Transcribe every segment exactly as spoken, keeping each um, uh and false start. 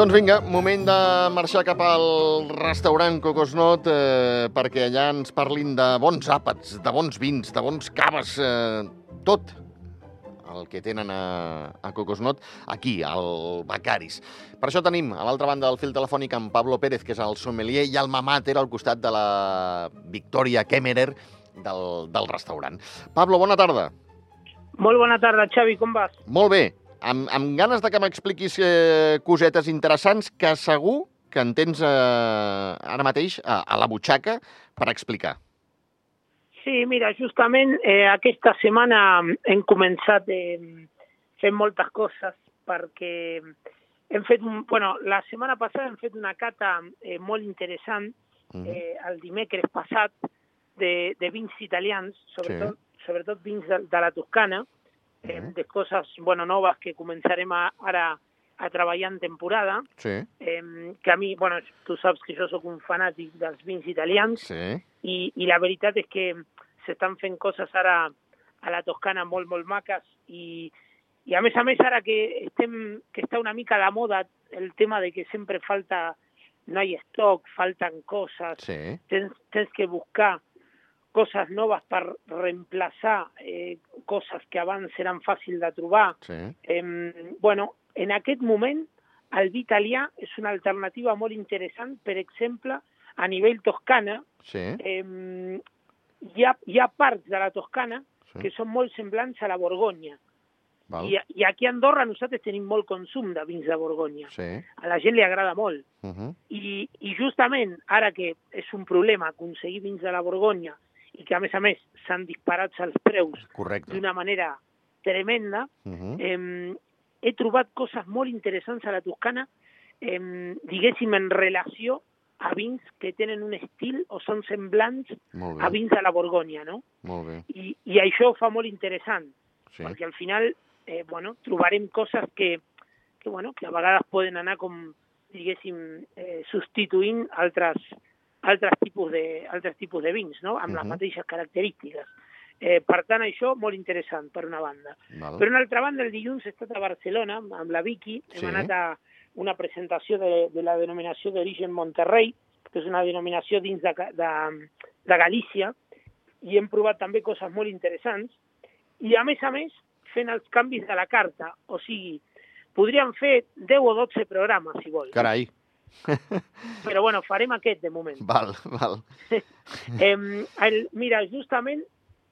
Doncs vinga, moment de marxar cap al restaurant Cocosnot eh, perquè allà ens parlin de bons àpats, de bons vins, de bons caves, eh, tot el que tenen a, a Cocosnot aquí, al Becaris. Per això tenim a l'altra banda del fil telefònic en Pablo Pérez, que és el sommelier, i el mamàter al costat de la Victoria Kemmerer del, del restaurant. Pablo, bona tarda. Molt bona tarda, Xavi, com vas? Molt bé. Amb, amb ganes de que m'expliquis eh, cosetes interessants que segur que en tens eh, ara mateix a, a la butxaca per explicar. Sí, mira, justament eh, aquesta setmana hem començat eh, fent moltes coses perquè hem fet, un, bueno, la setmana passada hem fet una cata eh, molt interessant eh, mm. el dimecres passat de, de vins italians, sobretot, sí. sobretot vins de, de la Toscana, Eh, de coses bueno, noves que començarem a, ara a treballar en temporada, sí. eh, que a mi, bueno, tu saps que jo sóc un fanàtic dels vins italians, sí. i, i la veritat és que s'estan fent coses ara a la Toscana molt, molt maques, i, i a més a més ara que, estem, que està una mica de moda el tema de que sempre falta, no hi ha estoc, falten coses, sí. tens, tens que buscar coses noves per reemplaçar eh, coses que abans eren fàcils de trobar. Sí. Eh, bueno, en aquest moment, el vi italià és una alternativa molt interessant, per exemple, a nivell Toscana. Sí. Eh, hi, ha, hi ha parts de la Toscana sí. que són molt semblants a la Borgonya. I, I aquí a Andorra nosaltres tenim molt consum de vins de Borgonya. Sí. A la gent li agrada molt. Uh-huh. I, I justament, ara que és un problema aconseguir vins de la Borgonya i que, a més a més, s'han disparat els preus d'una manera tremenda, uh-huh. eh, he trobat coses molt interessants a la Toscana, eh, diguéssim, en relació a vins que tenen un estil o són semblants a vins de la Borgonya, no? Molt bé. I, I això ho fa molt interessant, sí. perquè al final eh, bueno, trobarem coses que, que, bueno, que a vegades poden anar com, diguéssim, eh, substituint altres altres tipus de, altres tipus de vins, no? Amb uh-huh. les mateixes característiques. Eh, per tant, això molt interessant, per una banda. Val. Per una altra banda, el dilluns he estat a Barcelona amb la Vicky, hem sí. anat a una presentació de, de la denominació d'origen Monterrey, que és una denominació dins de, de, de Galícia, i hem provat també coses molt interessants, i a més a més, fent els canvis de la carta, o sigui, podríem fer deu o dotze programes, si vols. Carai! Però, bueno, farem aquest, de moment. Val, val. eh, el, mira, justament,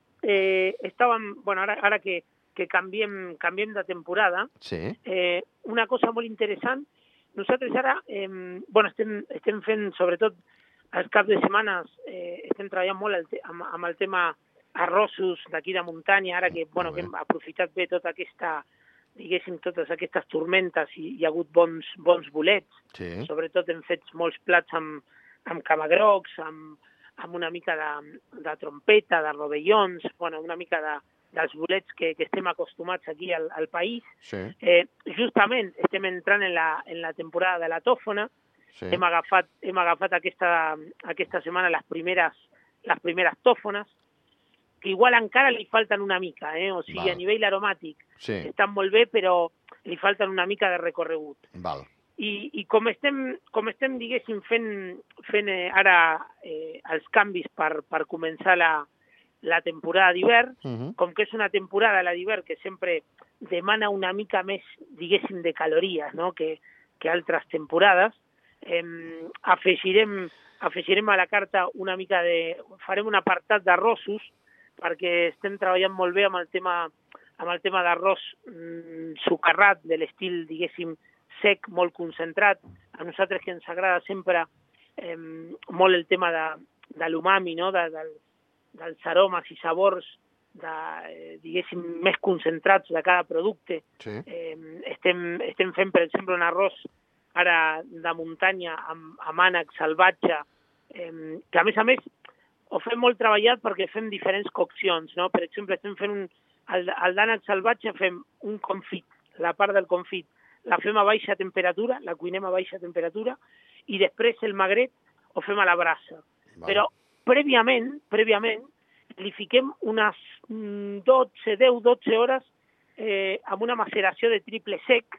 eh, estàvem, bueno, ara, ara que, que canviem, canviem de temporada, sí. eh, una cosa molt interessant, nosaltres ara, eh, bueno, estem, estem fent, sobretot, els caps de setmanes, eh, estem treballant molt el te- amb, amb el tema arrossos d'aquí de muntanya, ara que, bueno, que hem aprofitat bé tota aquesta... diguéssim, totes aquestes tormentes i hi ha hagut bons, bons bolets. Sí. Sobretot hem fet molts plats amb, amb camagrocs, amb, amb una mica de, de trompeta, de rovellons, bueno, una mica de, dels bolets que, que estem acostumats aquí al, al país. Sí. Eh, justament estem entrant en la, en la temporada de la tòfona. Sí. Hem agafat, hem agafat aquesta, aquesta setmana les primeres, les primeres tòfones, que igual encara li falten una mica, eh? O sigui, Val. A nivell aromàtic sí. estan molt bé, però li falten una mica de recorregut. Val. I, i com estem, com estem diguéssim, fent, fent eh, ara eh, els canvis per, per començar la, la temporada d'hivern, uh-huh. com que és una temporada, la d'hivern, que sempre demana una mica més, diguéssim, de calories, no? que, que altres temporades, eh, afegirem, afegirem a la carta una mica de... farem un apartat d'arrossos, perquè estem treballant molt bé amb el tema, amb el tema d'arròs mm, sucarrat, de l'estil, diguéssim, sec, molt concentrat. A nosaltres que ens agrada sempre eh, molt el tema de, de l'umami, no? de, de, dels aromes i sabors, de, eh, diguéssim, més concentrats de cada producte. Sí. Eh, estem, estem fent, per exemple, un arròs ara de muntanya amb, amb ànec salvatge, eh, que a més a més ho fem molt treballat perquè fem diferents coccions, no? Per exemple, estem fent un, el, el d'ànec salvatge fem un confit, la part del confit la fem a baixa temperatura, la cuinem a baixa temperatura, i després el magret ho fem a la brasa. Val. Però prèviament, prèviament, li fiquem unes dotze, deu, dotze hores eh, amb una maceració de triple sec,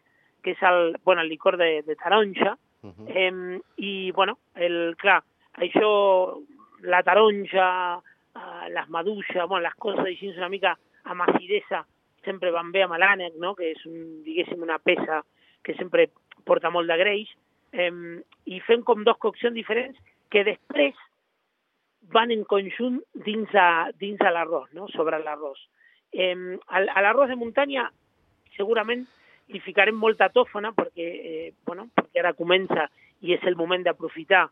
que és el, bueno, el licor de, de taronja, Uh -huh. eh, i, bueno, el, clar, això, la taronja, eh, les maduixes, bueno, les coses així una mica amb acidesa, sempre van bé amb l'ànec, no?, que és, un, diguéssim, una peça que sempre porta molt de greix, eh, i fem com dos coccions diferents que després van en conjunt dins de, dins de l'arròs, no?, sobre l'arròs. Eh, a l'arròs de muntanya segurament li ficarem molta tòfona perquè, eh, bueno, perquè ara comença i és el moment d'aprofitar.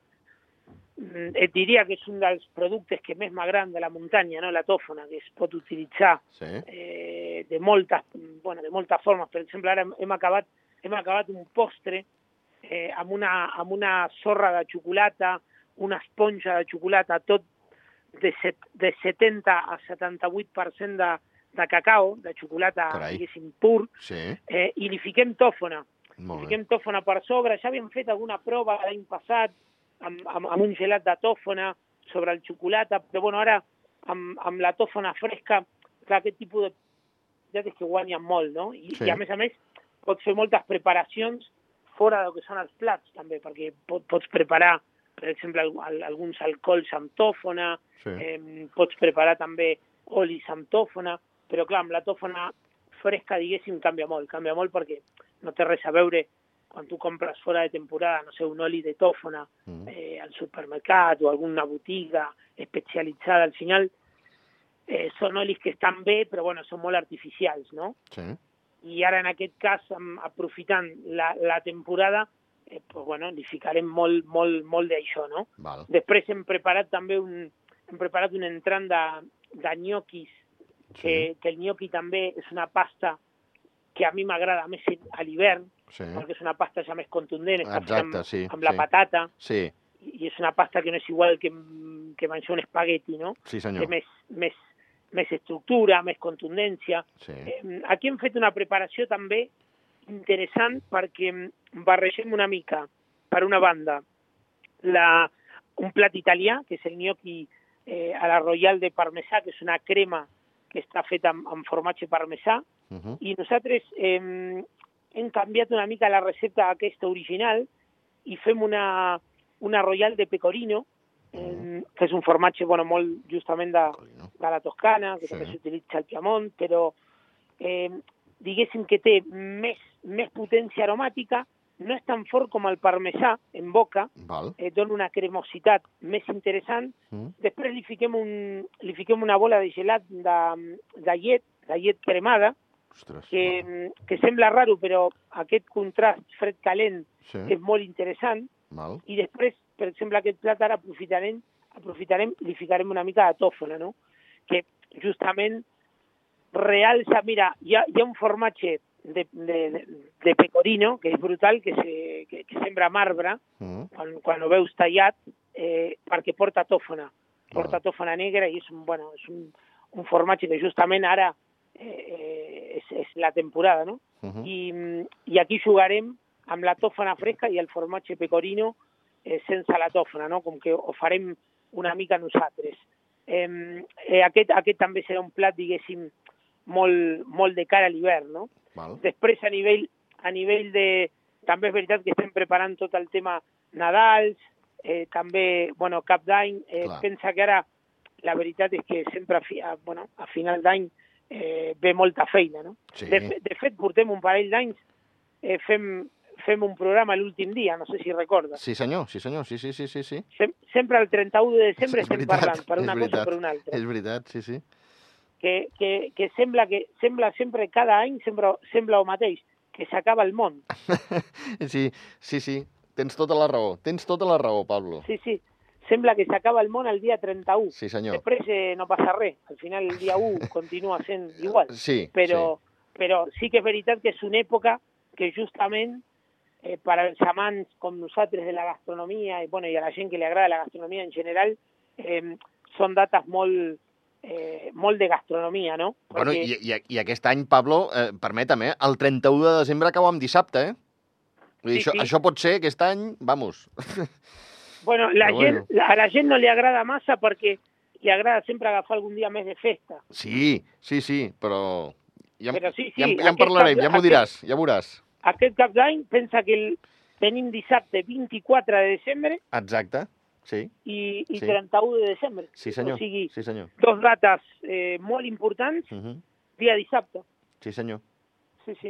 Et diria que és un dels productes que més m'agraden de la muntanya, no?, la tòfona, que es pot utilitzar sí. eh, de moltes, bueno, de moltes formes. Per exemple, ara hem acabat, hem acabat un postre eh, amb, una, amb una sorra de xocolata, una esponja de xocolata, tot de, set, de setanta a setanta-vuit per cent de, de cacao, de xocolata, Carai. diguéssim, pur, sí. eh, i li fiquem tòfona. Molt li fiquem tòfona per sobre. Ja havíem fet alguna prova l'any passat amb, amb, amb un gelat de tòfona sobre el xocolata, però bueno, ara amb, amb la tòfona fresca, clar, aquest tipus de ja és que guanyen molt, no? I, sí. I a més a més pots fer moltes preparacions fora del que són els plats, també, perquè pot, pots preparar, per exemple, alguns alcohols amb tòfona, sí. eh, pots preparar també olis amb tòfona, però clar, amb la tòfona fresca, diguéssim, canvia molt, canvia molt perquè no té res a veure quan tu compres fora de temporada, no sé, un oli de tòfona mm. eh, al supermercat o alguna botiga especialitzada, al final eh, són olis que estan bé, però bueno, són molt artificials, no? Sí. I ara en aquest cas, aprofitant la, la temporada, eh, pues, bueno, li ficarem molt, molt, molt d'això, no? Val. Després hem preparat també un, hem preparat un entrant de, de nyoquis, que, sí. que el nyoqui també és una pasta que a mi m'agrada més a l'hivern, sí. perquè és una pasta ja més contundent, està Exacte, amb, sí, amb la sí. patata, sí. i és una pasta que no és igual que, que menjar un espagueti, no? Sí, senyor. Té més, més, més estructura, més contundència. Sí. Eh, aquí hem fet una preparació també interessant perquè barregem una mica, per una banda, la, un plat italià, que és el gnocchi eh, a la Royal de Parmesà, que és una crema que està feta amb, amb formatge parmesà, uh -huh. i nosaltres eh, hem canviat una mica la recepta aquesta original i fem una, una Royal de pecorino, eh, uh -huh. que és un formatge bueno, molt justament de, de la Toscana, que sí. també s'utilitza al Piemont, però eh, diguéssim que té més, més potència aromàtica, no és tan fort com el parmesà en boca, eh, dona una cremositat més interessant. Mm. Després li fiquem, un, li fiquem una bola de gelat de, de llet, de llet cremada, Ostres, que, val. que sembla raro, però aquest contrast fred-calent sí. és molt interessant. Val. I després, per exemple, aquest plat ara aprofitarem, aprofitarem, li ficarem una mica de tòfona, no? Que justament realça, mira, hi ha, hi ha un formatge de, de, de pecorino, que és brutal, que, se, que, que sembra marbre, mm. quan, quan ho veus tallat, eh, perquè porta tòfona, porta ah. tòfona negra, i és un, bueno, és un, un formatge que justament ara eh, és, és la temporada, no? Uh -huh. I, I aquí jugarem amb la tòfona fresca i el formatge pecorino eh, sense la tòfona, no? Com que ho farem una mica nosaltres. Eh, eh, aquest, aquest també serà un plat, diguéssim, molt, molt de cara a l'hivern, no? Val. Després, a nivell, a nivell de... També és veritat que estem preparant tot el tema Nadals, eh, també, bueno, Cap d'Any. Eh, pensa que ara la veritat és que sempre a, fi, a, bueno, a final d'any eh, ve molta feina, no? Sí. De, de fet, portem un parell d'anys, eh, fem, fem un programa l'últim dia, no sé si recordes. Sí, senyor, sí, senyor, sí, sí, sí, sí. sí. Sem sempre el trenta-u de desembre estem veritat, parlant, per una veritat, cosa o per una altra. És veritat, sí, sí. Que, que, que sembla que sembla sempre, cada any sembla, sembla el mateix, que s'acaba el món. Sí, sí, sí, tens tota la raó, tens tota la raó, Pablo. Sí, sí, sembla que s'acaba el món el dia trenta-u. Sí, senyor. Després eh, no passa res, al final el dia u continua sent igual. Sí, però, sí. Però sí que és veritat que és una època que justament eh, per als amants com nosaltres de la gastronomia i, bueno, i a la gent que li agrada la gastronomia en general, eh, són dates molt... Eh, molt de gastronomia, no? Perquè... Bueno, i, i, i aquest any, Pablo, eh, permetem, eh, el trenta-u de desembre cau amb dissabte, eh? Vull dir, sí, això, sí. això pot ser aquest any, vamos. Bueno, la gent, bueno. a la gent no li agrada massa perquè li agrada sempre agafar algun dia més de festa. Sí, sí, sí, però ja, però sí, sí, ja, ja en parlarem, ja m'ho diràs, ja veuràs. aquest cap d'any, pensa que el, tenim dissabte vint-i-quatre de desembre. Exacte, sí. I, i sí. trenta-u de desembre. Sí, senyor. O sigui, sí, senyor. dos dates eh, molt importants, uh -huh. dia dissabte. Sí, senyor. Sí, sí.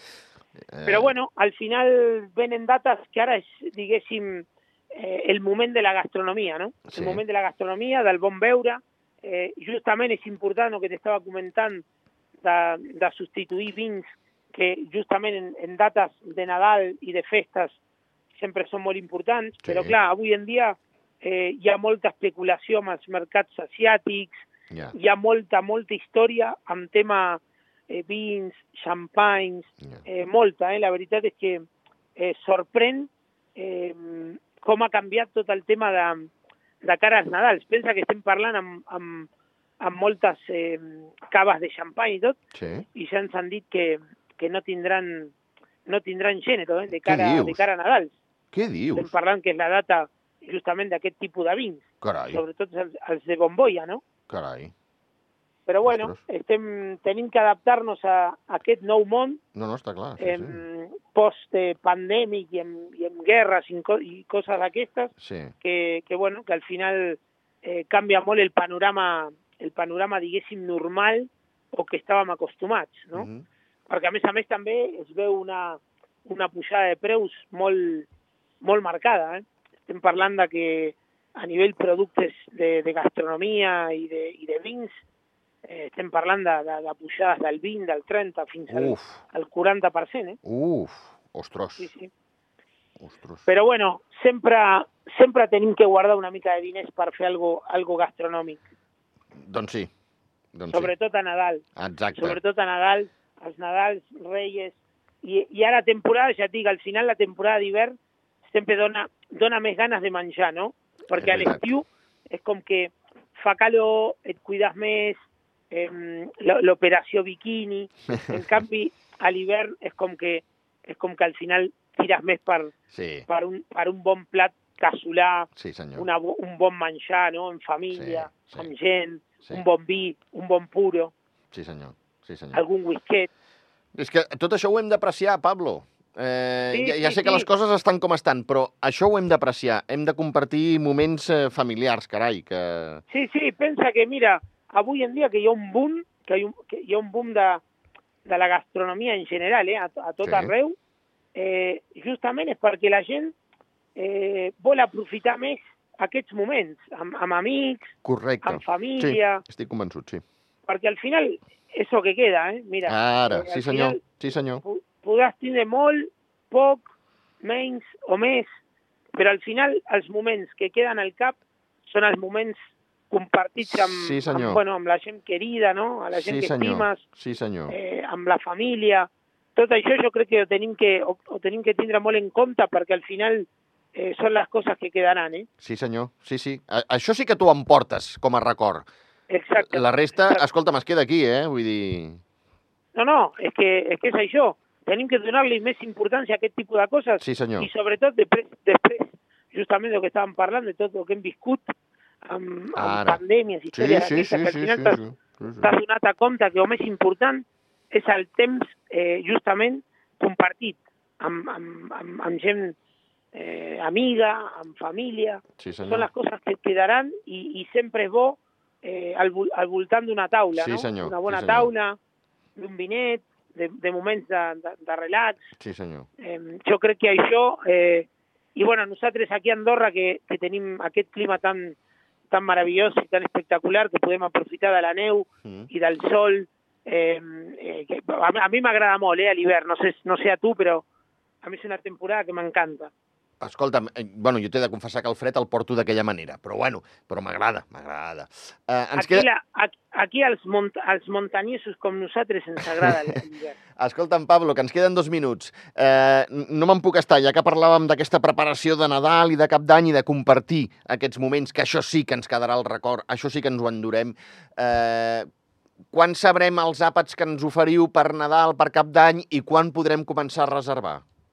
Eh... Però, bueno, al final venen dates que ara és, diguéssim, eh, el moment de la gastronomia, no? Sí. El moment de la gastronomia, del bon beure. Eh, justament és important el que t'estava comentant de, de substituir vins que justament en, en dates de Nadal i de festes sempre són molt importants, sí. Però clar, avui en dia eh, hi ha molta especulació amb els mercats asiàtics, yeah. Hi ha molta, molta història amb tema eh, vins, xampanys, yeah. eh, molta, eh? La veritat és que eh, sorprèn eh, com ha canviat tot el tema de, de cara als Nadals. Pensa que estem parlant amb, amb, amb moltes eh, caves de xampany i tot, sí. I ja ens han dit que que no tindran no tindran gènere eh, de, cara, de cara a Nadal. Què dius? Estem parlant que és la data justament d'aquest tipus de vins. Carai. Sobretot els, els de bombolla, no? Carai. Però bueno, estem, tenim que adaptar-nos a, a aquest nou món. No, no, està clar. Sí, eh, sí. Post-pandèmic i, i amb guerres i, co i coses d'aquestes, sí. que, que, bueno, que al final eh, canvia molt el panorama, el panorama, diguéssim, normal o que estàvem acostumats, no? Mm-hmm. Perquè, a més a més, també es veu una, una pujada de preus molt, molt marcada. Eh? Estem parlant de que a nivell productes de, de gastronomia i de, i de vins, eh, estem parlant de, de, de pujades del vint, del trenta, fins al, al quaranta per cent. Eh? Uf, ostres. Sí, sí. Ostres. Però, bueno, sempre, sempre tenim que guardar una mica de diners per fer algo, algo gastronòmic. Doncs sí. Doncs Sobretot sí. a Nadal. Exacte. Sobretot a Nadal, els Nadals, Reyes, i, i ara temporada, ja et dic, al final la temporada d'hivern sempre dona, dona més ganes de menjar, no? Perquè a l'estiu és com que fa calor, et cuides més, eh, l'operació biquini, en canvi a l'hivern és com que és com que al final tires més per, sí. per, un, per un bon plat casolà, sí, una, un bon menjar, no? En família, sí, sí. Amb gent, sí. Un bon vi, un bon puro. Sí, senyor. Sí, senyor. Algun whisket. És que tot això ho hem d'apreciar, Pablo. Eh, sí, ja, ja sí, sé que sí. les coses estan com estan, però això ho hem d'apreciar. Hem de compartir moments eh, familiars, carai. Que... Sí, sí, pensa que, mira, avui en dia que hi ha un boom, que hi ha un, que hi ha un boom de, de la gastronomia en general, eh, a, a tot sí. Arreu, eh, justament és perquè la gent eh, vol aprofitar més aquests moments, amb, amb amics, correcte. Amb família... Sí, estic convençut, sí. Perquè al final és el que queda, eh? Mira, ara, eh, sí senyor, sí senyor. Podràs tindre molt, poc, menys o més, però al final els moments que queden al cap són els moments compartits amb, sí, amb, bueno, amb la gent querida, no? A la gent sí, que senyor. estimes, sí, senyor. Eh, amb la família. Tot això jo crec que ho tenim que, ho, ho tenim que tindre molt en compte perquè al final eh, són les coses que quedaran, eh? Sí, senyor, sí, sí. A això sí que tu em portes com a record. Exacte. La resta, Exacte. Escolta'm, es queda aquí, eh? Vull dir... No, no, és que és, que és això. Tenim que donar-li més importància a aquest tipus de coses. Sí, senyor. I sobretot després, després justament del que estàvem parlant, de tot el que hem viscut amb, amb pandèmies i històries sí, sí, d'aquestes, sí, que al final sí, t'has sí, sí, sí. donat a compte que el més important és el temps eh, justament compartit amb, amb, amb, amb gent eh, amiga, amb família. Sí, són les coses que quedaran i, i sempre és bo eh, al, al voltant d'una taula, sí, no? Senyor. Una bona sí, taula, d'un vinet, de, de moments de, de, de relax. Sí, senyor. Eh, jo crec que això... Eh, I, bueno, nosaltres aquí a Andorra, que, que tenim aquest clima tan, tan meravellós i tan espectacular, que podem aprofitar de la neu mm. i del sol, eh, eh, que a, a mi m'agrada molt, eh, a l'hivern. No sé, no sé a tu, però a mi és una temporada que m'encanta. Escolta'm, eh, bueno, jo t'he de confessar que el fred el porto d'aquella manera, però bueno, però m'agrada, m'agrada. Eh, aquí, queda... la, aquí, aquí als, mont als montanyesos com nosaltres ens agrada l'hivern. Escolta'm, Pablo, que ens queden dos minuts. Eh, no me'n puc estar, ja que parlàvem d'aquesta preparació de Nadal i de Cap d'Any i de compartir aquests moments, que això sí que ens quedarà al record, això sí que ens ho endurem. Eh, quan sabrem els àpats que ens oferiu per Nadal, per Cap d'Any, i quan podrem començar a reservar?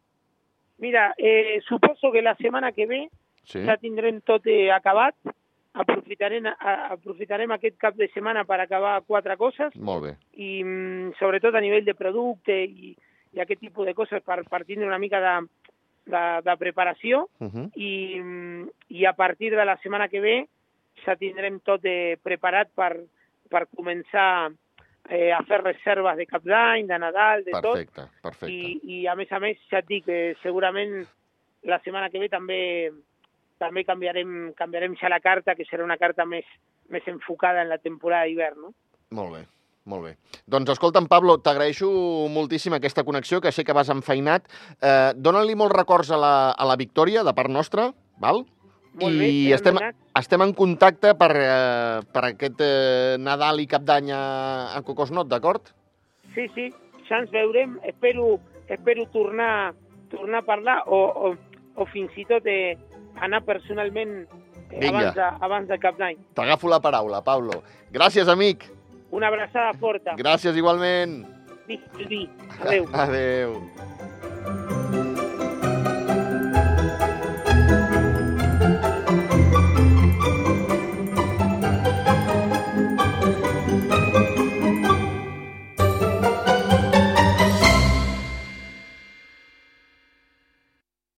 Mira, eh, suposo que la setmana que ve sí. ja tindrem tot eh, acabat. Aprofitarem, a, aprofitarem aquest cap de setmana per acabar quatre coses. Molt bé. I mm, sobretot a nivell de producte i, i aquest tipus de coses per, per tindre una mica de, de, de preparació Uh -huh. i, i a partir de la setmana que ve ja tindrem tot eh, preparat per, per començar eh, a fer reserves de Cap d'Any, de Nadal, de perfecte, tot. Perfecte, I, I a més a més ja et dic que segurament la setmana que ve també també canviarem, canviarem ja la carta, que serà una carta més, més enfocada en la temporada d'hivern, no? Molt bé, molt bé. Doncs escolta'm, Pablo, t'agraeixo moltíssim aquesta connexió, que sé que vas enfeinat. Eh, Dóna-li molts records a la, a la Victòria, de part nostra, val? Molt bé, I ben estem, donat. estem en contacte per, eh, per aquest eh, Nadal i Cap d'Any a, a Cocosnot, d'acord? Sí, sí, ja ens veurem. Espero, espero tornar, tornar a parlar o, o, o fins i tot eh, anar personalment eh, Vinga. abans, de, abans de Cap d'Any. T'agafo la paraula, Pablo. Gràcies, amic. Una abraçada forta. Gràcies igualment. Visca el vi. Adéu. Adéu.